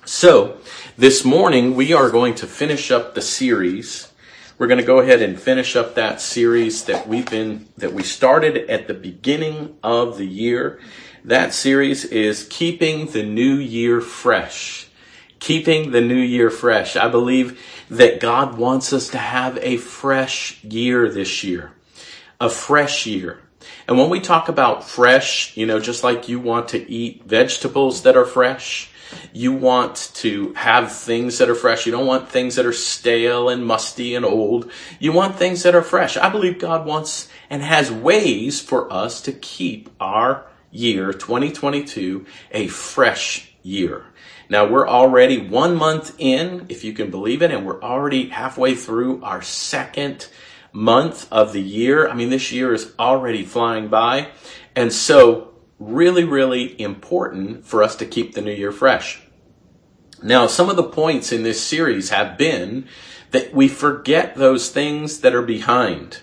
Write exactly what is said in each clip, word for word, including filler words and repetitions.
So this morning we are going to finish up the series. We're going to go ahead and finish up that series that we've been, that we started at the beginning of the year. That series is Keeping the New Year Fresh. Keeping the New Year Fresh. I believe that God wants us to have a fresh year this year. A fresh year. And when we talk about fresh, you know, just like you want to eat vegetables that are fresh, you want to have things that are fresh. You don't want things that are stale and musty and old. You want things that are fresh. I believe God wants and has ways for us to keep our year twenty twenty-two a fresh year. Now we're already one month in, if you can believe it, and we're already halfway through our second month of the year. I mean, this year is already flying by. And so really, really important for us to keep the new year fresh. Now, some of the points in this series have been that we forget those things that are behind.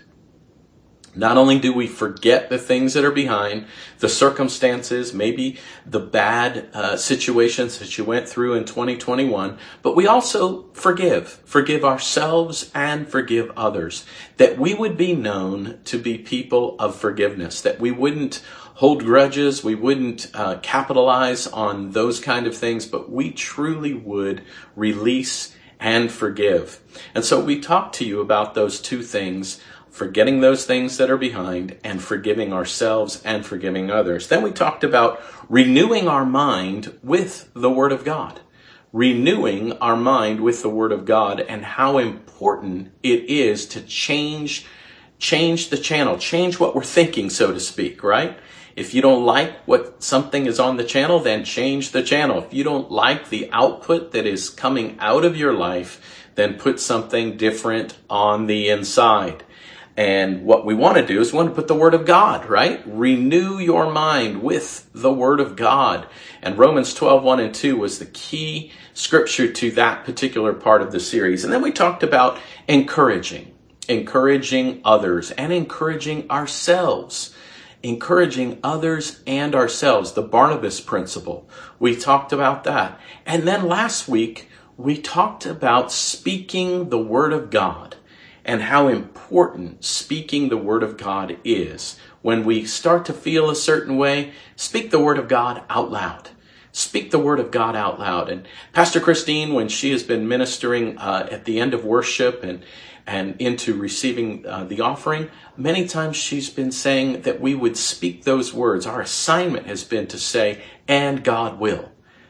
Not only do we forget the things that are behind, the circumstances, maybe the bad uh, situations that you went through in twenty twenty-one, but we also forgive, forgive ourselves and forgive others, that we would be known to be people of forgiveness, that we wouldn't hold grudges, we wouldn't uh, capitalize on those kind of things, but we truly would release and forgive. And so we talked to you about those two things, forgetting those things that are behind and forgiving ourselves and forgiving others. Then we talked about renewing our mind with the Word of God. Renewing our mind with the Word of God and how important it is to change, change the channel, change what we're thinking, so to speak, right? If you don't like what something is on the channel, then change the channel. If you don't like the output that is coming out of your life, then put something different on the inside. And what we want to do is we want to put the Word of God, right? Renew your mind with the Word of God. And Romans twelve, one and two was the key scripture to that particular part of the series. And then we talked about encouraging, encouraging others and encouraging ourselves. Encouraging others and ourselves, the Barnabas principle. We talked about that. And then last week, we talked about speaking the Word of God and how important speaking the Word of God is. When we start to feel a certain way, speak the Word of God out loud. Speak the Word of God out loud. And Pastor Christine, when she has been ministering uh, at the end of worship and and into receiving uh, the offering, many times she's been saying that we would speak those words. Our assignment has been to say, and God will,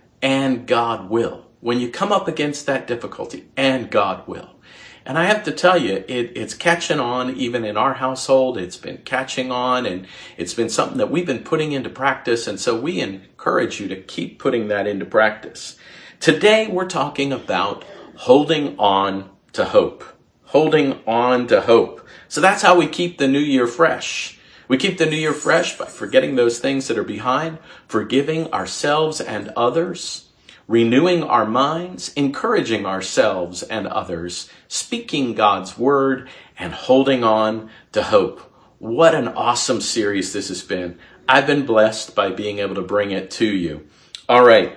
and God will. When you come up against that difficulty, and God will. And I have to tell you, it, it's catching on even in our household. It's been catching on, and it's been something that we've been putting into practice. And so we encourage you to keep putting that into practice. Today, we're talking about holding on to hope. Holding on to hope. So that's how we keep the new year fresh. We keep the new year fresh by forgetting those things that are behind, forgiving ourselves and others, renewing our minds, encouraging ourselves and others, speaking God's word, and holding on to hope. What an awesome series this has been. I've been blessed by being able to bring it to you. All right.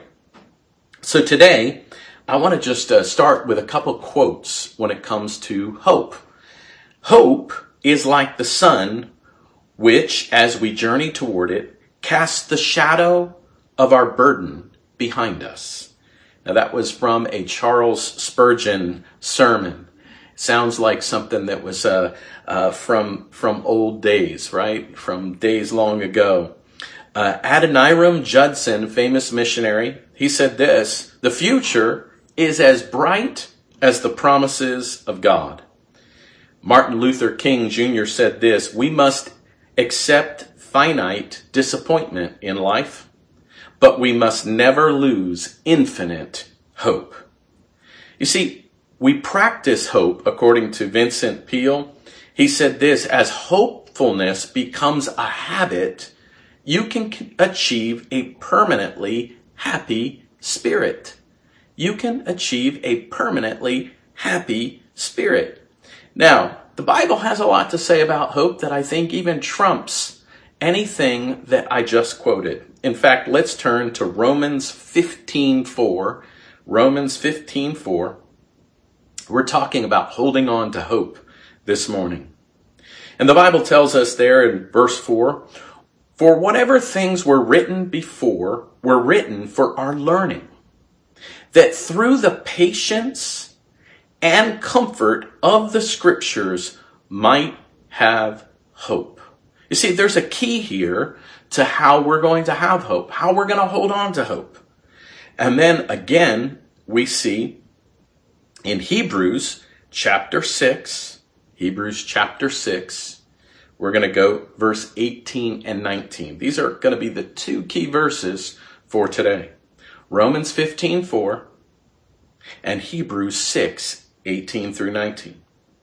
So today, I want to just uh, start with a couple quotes when it comes to hope. Hope is like the sun, which, as we journey toward it, casts the shadow of our burden behind us. Now, that was from a Charles Spurgeon sermon. Sounds like something that was uh, uh, from from old days, right? From days long ago. Uh, Adoniram Judson, famous missionary, he said this: the future is as bright as the promises of God. Martin Luther King Junior said this: we must accept finite disappointment in life, but we must never lose infinite hope. You see, we practice hope, according to Vincent Peale. He said this: as hopefulness becomes a habit, you can achieve a permanently happy spirit. You can achieve a permanently happy spirit. Now, the Bible has a lot to say about hope that I think even trumps anything that I just quoted. In fact, let's turn to Romans fifteen four. Romans fifteen four. We're talking about holding on to hope this morning. And the Bible tells us there in verse four, for whatever things were written before were written for our learning, that through the patience and comfort of the scriptures might have hope. You see, there's a key here to how we're going to have hope, how we're going to hold on to hope. And then again, we see in Hebrews chapter six, Hebrews chapter six, we're going to go verse eighteen and nineteen. These are going to be the two key verses for today. Romans fifteen four and Hebrews six eighteen through nineteen.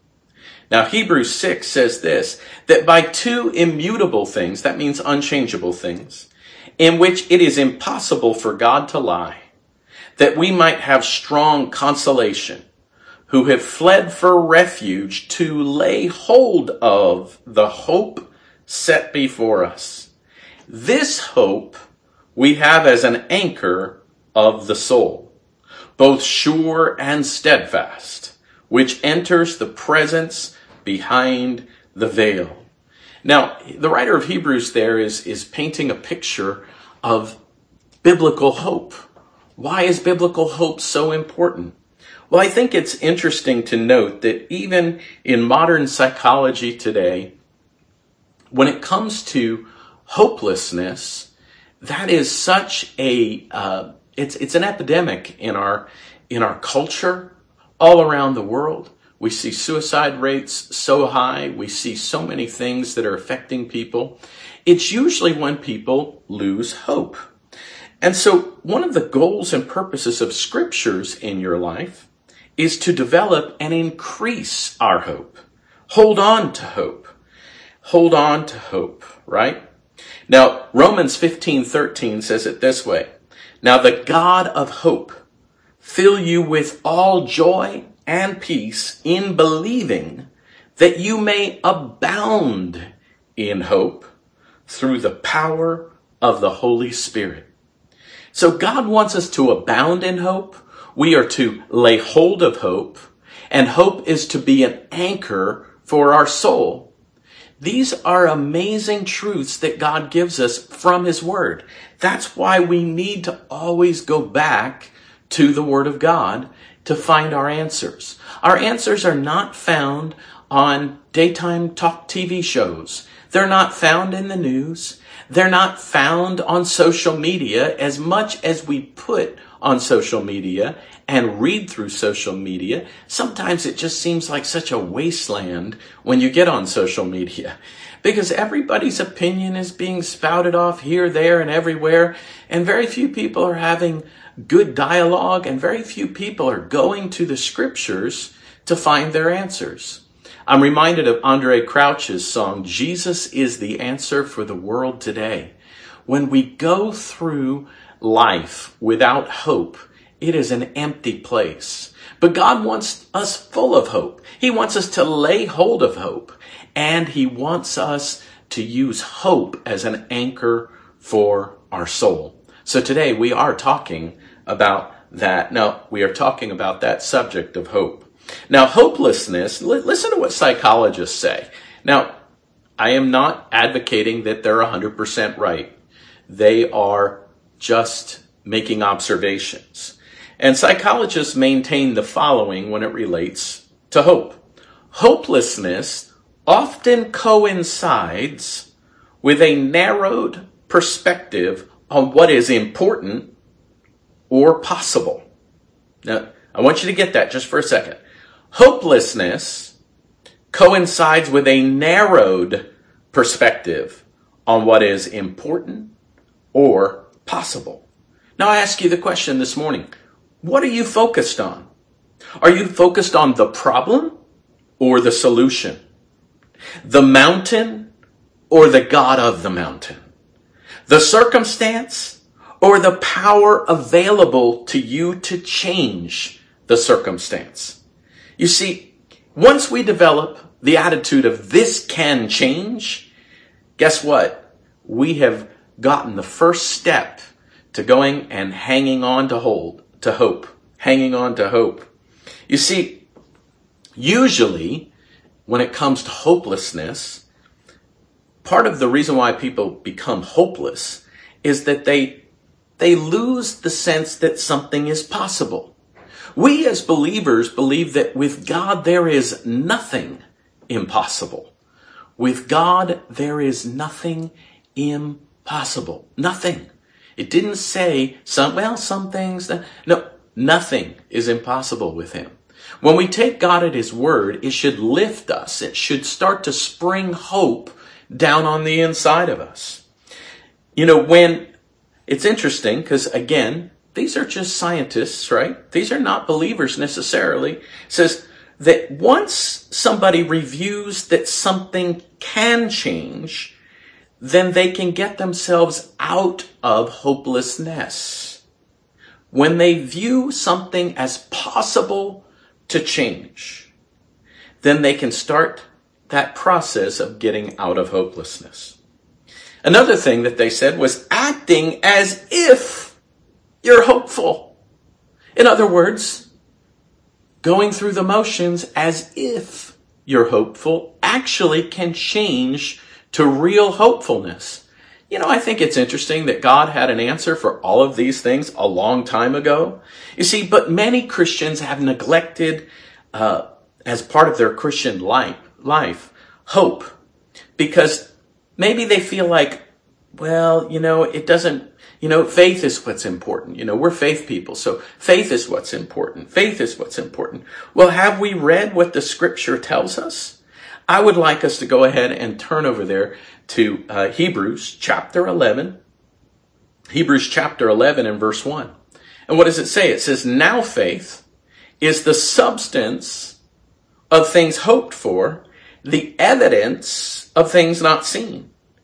Now, Hebrews six says this, that by two immutable things, that means unchangeable things, in which it is impossible for God to lie, that we might have strong consolation, who have fled for refuge to lay hold of the hope set before us. This hope we have as an anchor of the soul, both sure and steadfast, which enters the presence behind the veil. Now, the writer of Hebrews there is, is painting a picture of biblical hope. Why is biblical hope so important? Well, I think it's interesting to note that even in modern psychology today, when it comes to hopelessness, that is such a, uh, it's, it's an epidemic in our, in our culture all around the world. We see suicide rates so high. We see so many things that are affecting people. It's usually when people lose hope. And so one of the goals and purposes of scriptures in your life is to develop and increase our hope. Hold on to hope. Hold on to hope, right? Now, Romans fifteen thirteen says it this way. Now the God of hope fill you with all joy and peace in believing, that you may abound in hope through the power of the Holy Spirit. So God wants us to abound in hope. We are to lay hold of hope, and hope is to be an anchor for our soul. These are amazing truths that God gives us from His Word. That's why we need to always go back to the Word of God to find our answers. Our answers are not found on daytime talk T V shows. They're not found in the news. They're not found on social media. As much as we put on social media and read through social media, sometimes it just seems like such a wasteland when you get on social media, because everybody's opinion is being spouted off here, there, and everywhere, and very few people are having good dialogue, and very few people are going to the scriptures to find their answers. I'm reminded of Andre Crouch's song, Jesus is the Answer for the World Today. When we go through life without hope, it is an empty place. But God wants us full of hope. He wants us to lay hold of hope, and He wants us to use hope as an anchor for our soul. So today we are talking about that. Now, we are talking about that subject of hope. Now, hopelessness, li- listen to what psychologists say. Now, I am not advocating that they're one hundred percent right. They are just making observations. And psychologists maintain the following when it relates to hope. Hopelessness often coincides with a narrowed perspective on what is important or possible. Now, I want you to get that just for a second. Hopelessness coincides with a narrowed perspective on what is important or possible. Now, I ask you the question this morning. What are you focused on? Are you focused on the problem or the solution? The mountain or the God of the mountain? The circumstance or the power available to you to change the circumstance? You see, once we develop the attitude of this can change, guess what? We have gotten the first step to going and hanging on to hold, to hope. hanging on to hope. You see, usually when it comes to hopelessness, part of the reason why people become hopeless is that they, they lose the sense that something is possible. We as believers believe that with God there is nothing impossible. With God there is nothing impossible. Nothing. It didn't say some, well, some things that, no, nothing is impossible with him. When we take God at his word, it should lift us. It should start to spring hope down on the inside of us. You know, when, it's interesting because again, these are just scientists, right? These are not believers necessarily. It says that once somebody reviews that something can change, then they can get themselves out of hopelessness. When they view something as possible to change, then they can start that process of getting out of hopelessness. Another thing that they said was acting as if you're hopeful. In other words, going through the motions as if you're hopeful actually can change to real hopefulness. You know, I think it's interesting that God had an answer for all of these things a long time ago. You see, but many Christians have neglected, uh, as part of their Christian life, life, hope. Because maybe they feel like, well, you know, it doesn't, you know, faith is what's important. You know, we're faith people, so faith is what's important. Faith is what's important. Well, have we read what the scripture tells us? I would like us to go ahead and turn over there to uh, Hebrews chapter eleven. Hebrews chapter eleven and verse one. And what does it say? It says, now faith is the substance of things hoped for, the evidence of things not seen.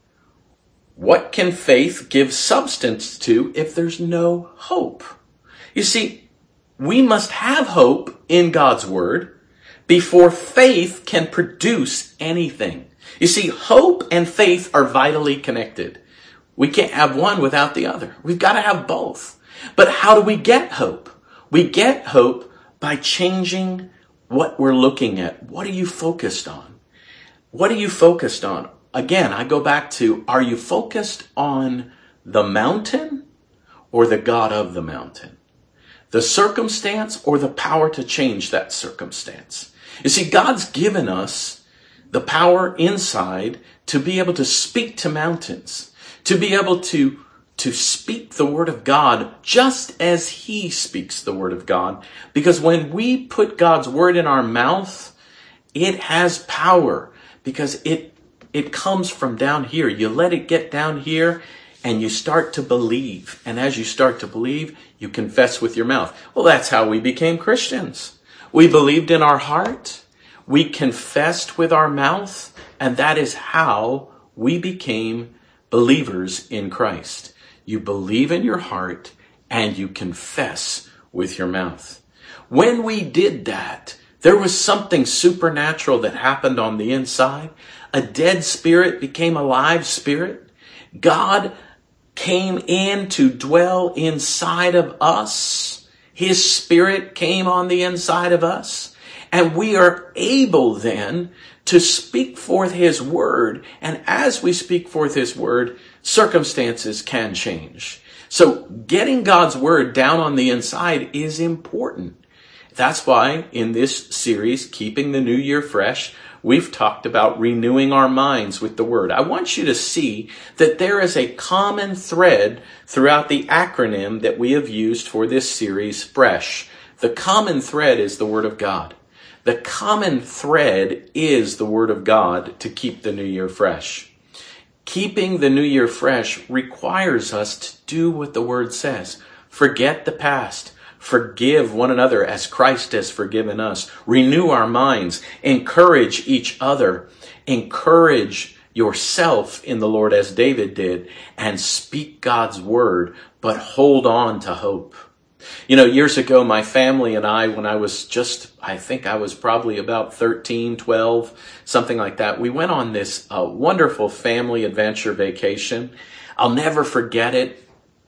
What can faith give substance to if there's no hope? You see, we must have hope in God's word before faith can produce anything. You see, hope and faith are vitally connected. We can't have one without the other. We've got to have both. But how do we get hope? We get hope by changing what we're looking at. What are you focused on? What are you focused on? Again, I go back to, are you focused on the mountain or the God of the mountain? The circumstance or the power to change that circumstance? You see, God's given us the power inside to be able to speak to mountains, to be able to, to speak the word of God just as he speaks the word of God. Because when we put God's word in our mouth, it has power because it It comes from down here. You let it get down here and you start to believe. And as you start to believe, you confess with your mouth. Well, that's how we became Christians. We believed in our heart. We confessed with our mouth. And that is how we became believers in Christ. You believe in your heart and you confess with your mouth. When we did that, there was something supernatural that happened on the inside. A dead spirit became a live spirit. God came in to dwell inside of us. His spirit came on the inside of us. And we are able then to speak forth his word. And as we speak forth his word, circumstances can change. So getting God's word down on the inside is important. That's why in this series, Keeping the New Year Fresh, we've talked about renewing our minds with the word. I want you to see that there is a common thread throughout the acronym that we have used for this series, FRESH. The common thread is the word of God. The common thread is the word of God to keep the new year fresh. Keeping the new year fresh requires us to do what the word says. Forget the past. Forgive one another as Christ has forgiven us. Renew our minds. Encourage each other. Encourage yourself in the Lord as David did. And speak God's word, but hold on to hope. You know, years ago, my family and I, when I was just, I think I was probably about thirteen, twelve, something like that, we went on this uh, wonderful family adventure vacation. I'll never forget it.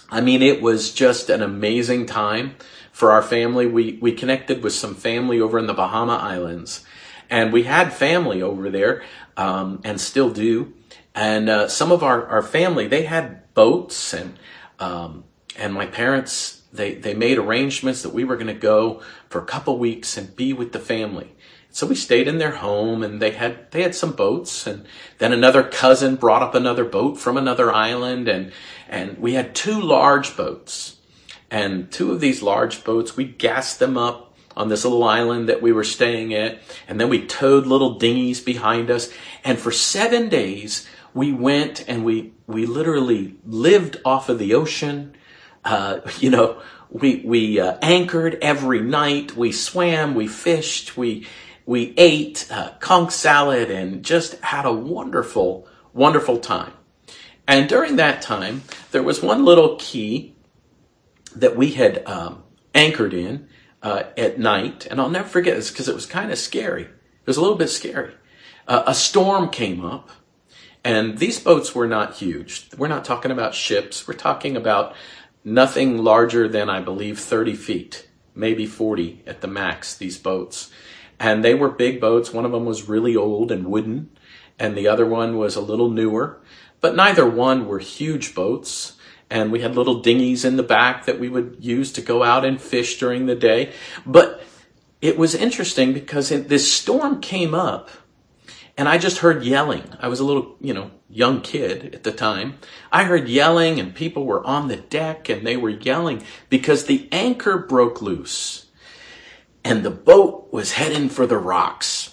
I mean, it was just an amazing time for our family. We, we connected with some family over in the Bahama Islands, and we had family over there, um, and still do. And, uh, some of our, our family, they had boats, and, um, and my parents, they, they made arrangements that we were going to go for a couple weeks and be with the family. So we stayed in their home, and they had, they had some boats, and then another cousin brought up another boat from another island, and, and we had two large boats. And two of these large boats, we gassed them up on this little island that we were staying at, and then we towed little dinghies behind us. And for seven days, we went and we, we literally lived off of the ocean. Uh, you know, we, we, uh, anchored every night. We swam, we fished, we, We ate uh, conch salad and just had a wonderful, wonderful time. And during that time, there was one little key that we had um, anchored in uh, at night. And I'll never forget this because it was kind of scary. It was a little bit scary. Uh, a storm came up, and these boats were not huge. We're not talking about ships. We're talking about nothing larger than, I believe, thirty feet, maybe forty at the max, these boats. And they were big boats. One of them was really old and wooden, and the other one was a little newer. But neither one were huge boats. And we had little dinghies in the back that we would use to go out and fish during the day. But it was interesting because this storm came up, and I just heard yelling. I was a little, you know, young kid at the time. I heard yelling, and people were on the deck, and they were yelling because the anchor broke loose. And the boat was heading for the rocks.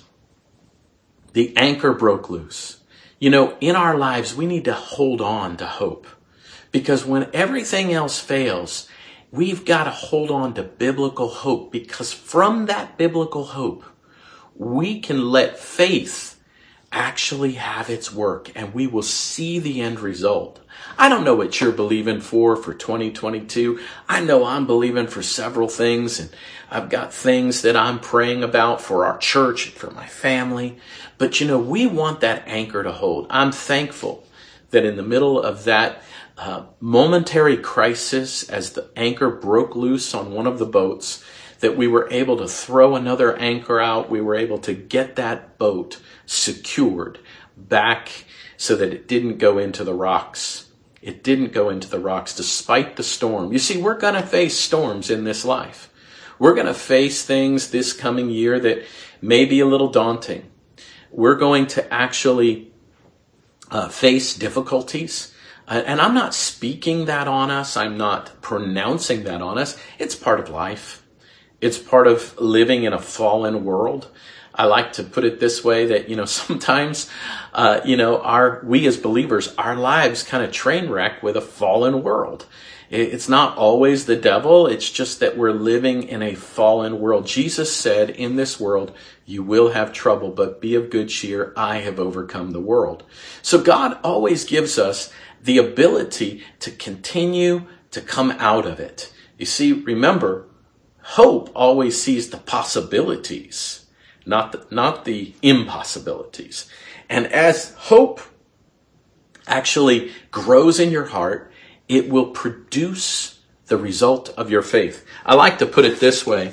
The anchor broke loose. You know, in our lives, we need to hold on to hope. Because when everything else fails, we've got to hold on to biblical hope. Because from that biblical hope, we can let faith actually have its work, and we will see the end result. I don't know what you're believing for for twenty twenty-two. I know I'm believing for several things, and I've got things that I'm praying about for our church and for my family. But you know, we want that anchor to hold. I'm thankful that in the middle of that uh, momentary crisis, as the anchor broke loose on one of the boats, that we were able to throw another anchor out. We were able to get that boat secured back so that it didn't go into the rocks. It didn't go into the rocks despite the storm. You see, we're going to face storms in this life. We're going to face things this coming year that may be a little daunting. We're going to actually uh, face difficulties. Uh, and I'm not speaking that on us. I'm not pronouncing that on us. It's part of life. It's part of living in a fallen world. I like to put it this way, that, you know, sometimes, uh, you know, our, we as believers, our lives kind of train wreck with a fallen world. It's not always the devil. It's just that we're living in a fallen world. Jesus said, in this world, you will have trouble, but be of good cheer. I have overcome the world. So God always gives us the ability to continue to come out of it. You see, remember, hope always sees the possibilities, not the, not the impossibilities. And as hope actually grows in your heart, it will produce the result of your faith. I like to put it this way,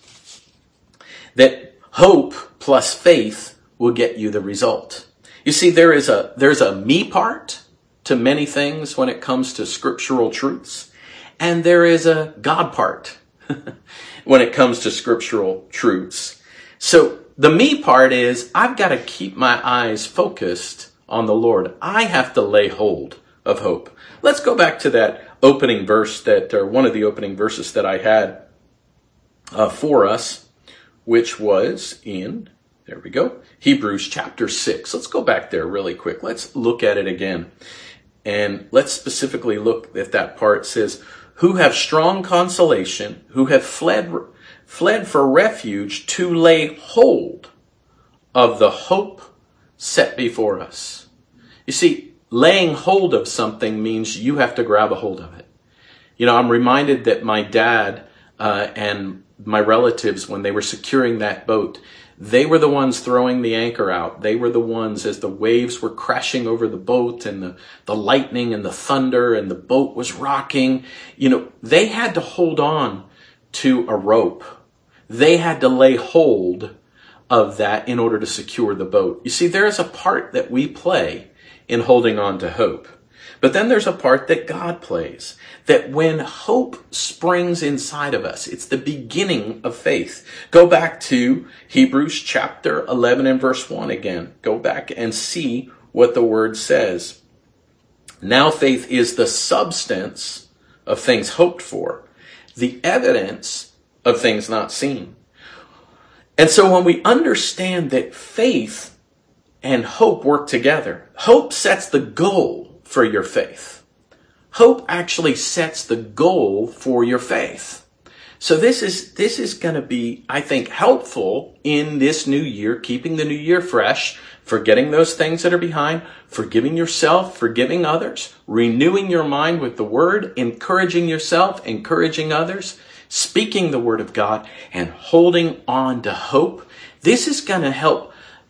that hope plus faith will get you the result. You see, there is a, there's a me part to many things when it comes to scriptural truths, and there is a God part when it comes to scriptural truths. So the me part is, I've got to keep my eyes focused on the Lord. I have to lay hold of hope. Let's go back to that opening verse that, or one of the opening verses that I had uh, for us, which was in, there we go, Hebrews chapter six. Let's go back there really quick. Let's look at it again. And let's specifically look at that part. It says, who have strong consolation, who have fled, fled for refuge to lay hold of the hope set before us. You see, laying hold of something means you have to grab a hold of it. You know, I'm reminded that my dad uh, and my relatives, when they were securing that boat, They were the ones throwing the anchor out. They were the ones, as the waves were crashing over the boat and the, the lightning and the thunder and the boat was rocking, you know, they had to hold on to a rope. They had to lay hold of that in order to secure the boat. You see, there is a part that we play in holding on to hope. But then there's a part that God plays, that when hope springs inside of us, it's the beginning of faith. Go back to Hebrews chapter eleven and verse one again. Go back and see what the word says. Now faith is the substance of things hoped for, the evidence of things not seen. And so when we understand that faith and hope work together, hope sets the goal for your faith. Hope actually sets the goal for your faith. So this is, this is going to be, I think, helpful in this new year, keeping the new year fresh, forgetting those things that are behind, forgiving yourself, forgiving others, renewing your mind with the word, encouraging yourself, encouraging others, speaking the word of God, and holding on to hope. This is going to help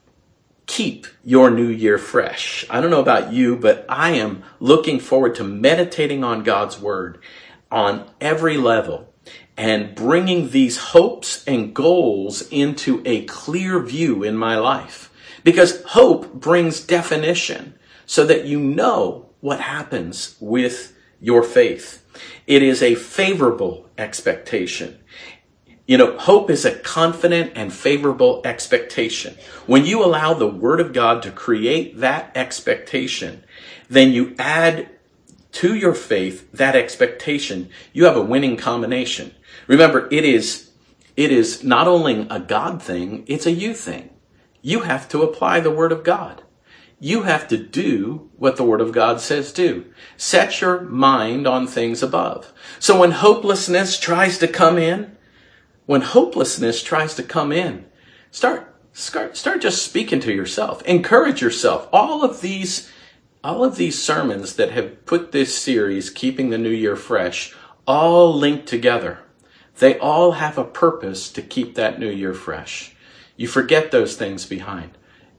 keep your new year fresh. I don't know about you, but I am looking forward to meditating on God's word on every level and bringing these hopes and goals into a clear view in my life. Because hope brings definition so that you know what happens with your faith. It is a favorable expectation. You know, hope is a confident and favorable expectation. When you allow the Word of God to create that expectation, then you add to your faith that expectation. You have a winning combination. Remember, it is, it is not only a God thing, it's a you thing. You have to apply the Word of God. You have to do what the Word of God says do. Set your mind on things above. So when hopelessness tries to come in, When hopelessness tries to come in, start, start, start just speaking to yourself. Encourage yourself. All of these, all of these sermons that have put this series, Keeping the New Year Fresh, all linked together. They all have a purpose to keep that new year fresh. You forget those things behind.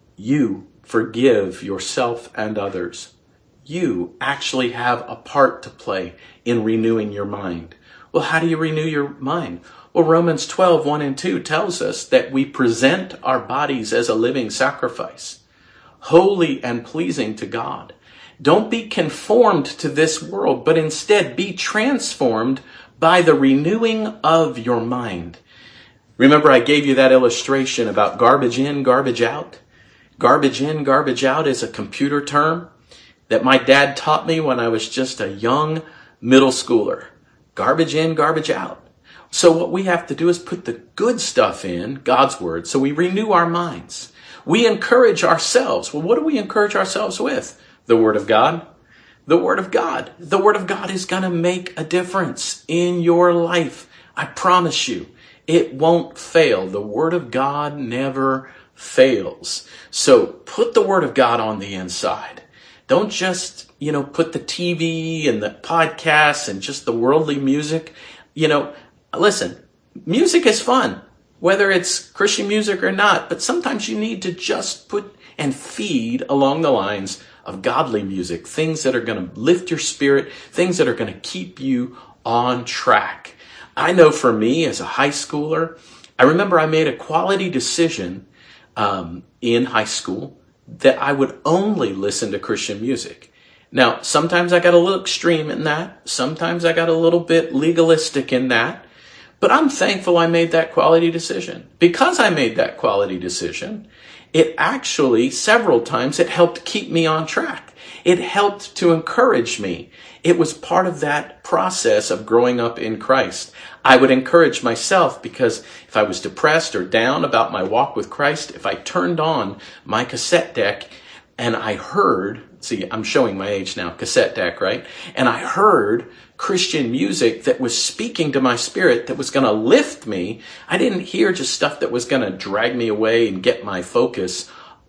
You forgive yourself and others. You actually have a part to play in renewing your mind. Well, how do you renew your mind? Well, Romans twelve, one and two tells us that we present our bodies as a living sacrifice, holy and pleasing to God. Don't be conformed to this world, but instead be transformed by the renewing of your mind. Remember, I gave you that illustration about garbage in, garbage out. Garbage in, garbage out is a computer term that my dad taught me when I was just a young middle schooler. Garbage in, garbage out. So what we have to do is put the good stuff in, God's word, so we renew our minds. We encourage ourselves. Well, what do we encourage ourselves with? The word of God. The word of God. The word of God is going to make a difference in your life. I promise you, it won't fail. The word of God never fails. So put the word of God on the inside. Don't just, you know, put the T V and the podcasts and just the worldly music. You know, listen, music is fun, whether it's Christian music or not, but sometimes you need to just put and feed along the lines of godly music, things that are going to lift your spirit, things that are going to keep you on track. I know for me as a high schooler, I remember I made a quality decision um, in high school that I would only listen to Christian music. Now, sometimes I got a little extreme in that. Sometimes I got a little bit legalistic in that. But I'm thankful I made that quality decision. Because I made that quality decision, it actually, several times, it helped keep me on track. It helped to encourage me. It was part of that process of growing up in Christ. I would encourage myself because if I was depressed or down about my walk with Christ, if I turned on my cassette deck and I heard, see, I'm showing my age now, cassette deck, right? And I heard Christian music that was speaking to my spirit, that was going to lift me. I didn't hear just stuff that was going to drag me away and get my focus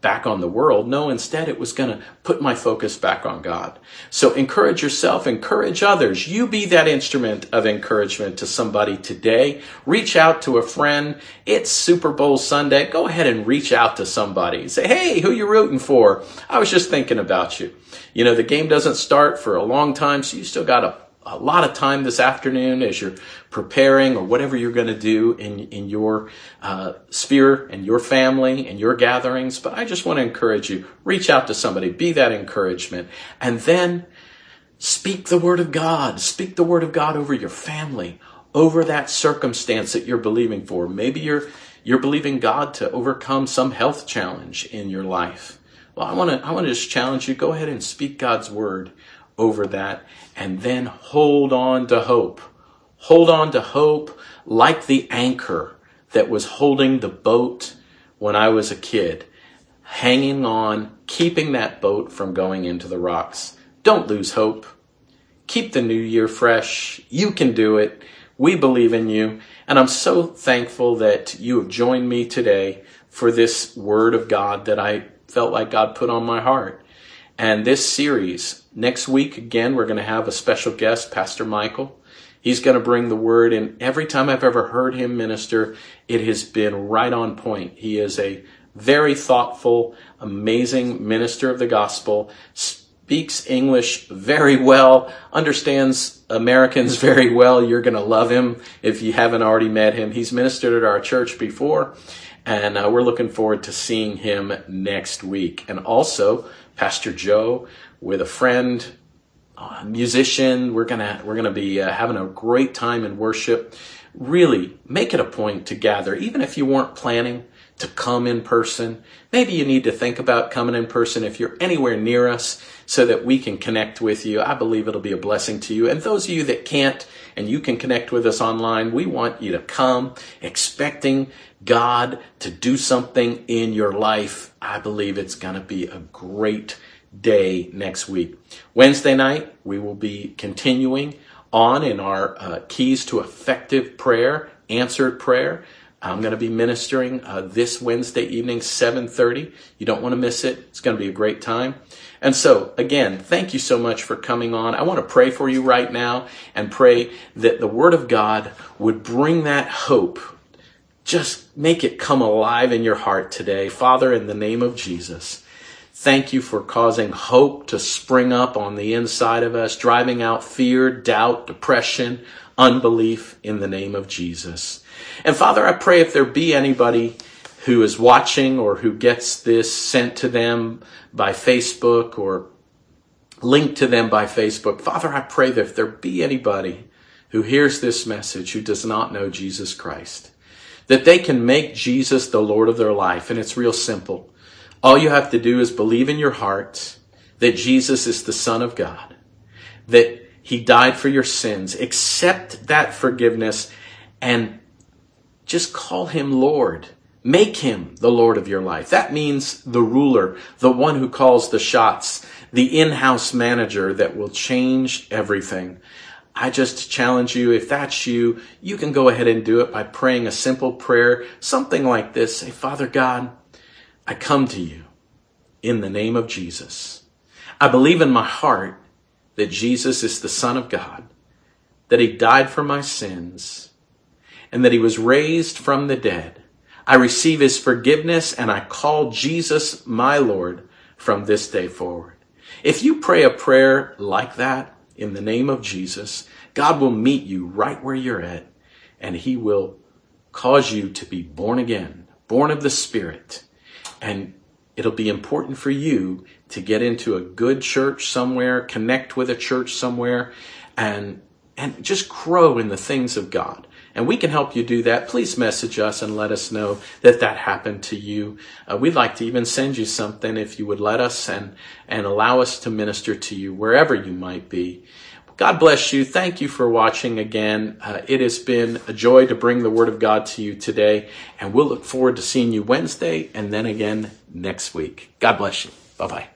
back on the world. No, instead it was going to put my focus back on God. So encourage yourself, encourage others. You be that instrument of encouragement to somebody today. Reach out to a friend. It's Super Bowl Sunday. Go ahead and reach out to somebody. Say, hey, who you rooting for? I was just thinking about you. You know, the game doesn't start for a long time, so you still got a a lot of time this afternoon as you're preparing or whatever you're going to do in, in your uh, sphere and your family and your gatherings. But I just want to encourage you, reach out to somebody, be that encouragement, and then speak the word of God. Speak the word of God over your family, over that circumstance that you're believing for. Maybe you're, you're believing God to overcome some health challenge in your life. Well, I want to, I want to just challenge you, go ahead and speak God's word over that, and then hold on to hope. Hold on to hope like the anchor that was holding the boat when I was a kid, hanging on, keeping that boat from going into the rocks. Don't lose hope. Keep the new year fresh. You can do it. We believe in you. And I'm so thankful that you have joined me today for this word of God that I felt like God put on my heart. And this series, next week, again, we're going to have a special guest, Pastor Michael. He's going to bring the word, and every time I've ever heard him minister, it has been right on point. He is a very thoughtful, amazing minister of the gospel, speaks English very well, understands Americans very well. You're going to love him if you haven't already met him. He's ministered at our church before, and uh, we're looking forward to seeing him next week. And also, Pastor Joe, with a friend, a musician. We're gonna we're gonna be uh, having a great time in worship. Really, make it a point to gather, even if you weren't planning to come in person. Maybe you need to think about coming in person if you're anywhere near us, so that we can connect with you. I believe it'll be a blessing to you. And those of you that can't, and you can connect with us online, we want you to come expecting God to do something in your life. I believe it's going to be a great day next week. Wednesday night, we will be continuing on in our uh, Keys to Effective Prayer, Answered Prayer. I'm going to be ministering uh, this Wednesday evening, seven thirty. You don't want to miss it. It's going to be a great time. And so, again, thank you so much for coming on. I want to pray for you right now and pray that the Word of God would bring that hope. Just make it come alive in your heart today. Father, in the name of Jesus, thank you for causing hope to spring up on the inside of us, driving out fear, doubt, depression, unbelief in the name of Jesus. And Father, I pray if there be anybody who is watching or who gets this sent to them by Facebook or linked to them by Facebook, Father, I pray that if there be anybody who hears this message who does not know Jesus Christ, that they can make Jesus the Lord of their life. And it's real simple. All you have to do is believe in your heart that Jesus is the Son of God, that He died for your sins. Accept that forgiveness and just call Him Lord. Make Him the Lord of your life. That means the ruler, the one who calls the shots, the in-house manager that will change everything. I just challenge you, if that's you, you can go ahead and do it by praying a simple prayer, something like this. Say, Father God, I come to you in the name of Jesus. I believe in my heart that Jesus is the Son of God, that He died for my sins, and that He was raised from the dead. I receive His forgiveness, and I call Jesus my Lord from this day forward. If you pray a prayer like that, in the name of Jesus, God will meet you right where you're at, and He will cause you to be born again, born of the Spirit. And it'll be important for you to get into a good church somewhere, connect with a church somewhere, and and just grow in the things of God. And we can help you do that. Please message us and let us know that that happened to you. Uh, we'd like to even send you something if you would let us and, and allow us to minister to you wherever you might be. God bless you. Thank you for watching again. Uh, it has been a joy to bring the Word of God to you today. And we'll look forward to seeing you Wednesday and then again next week. God bless you. Bye-bye.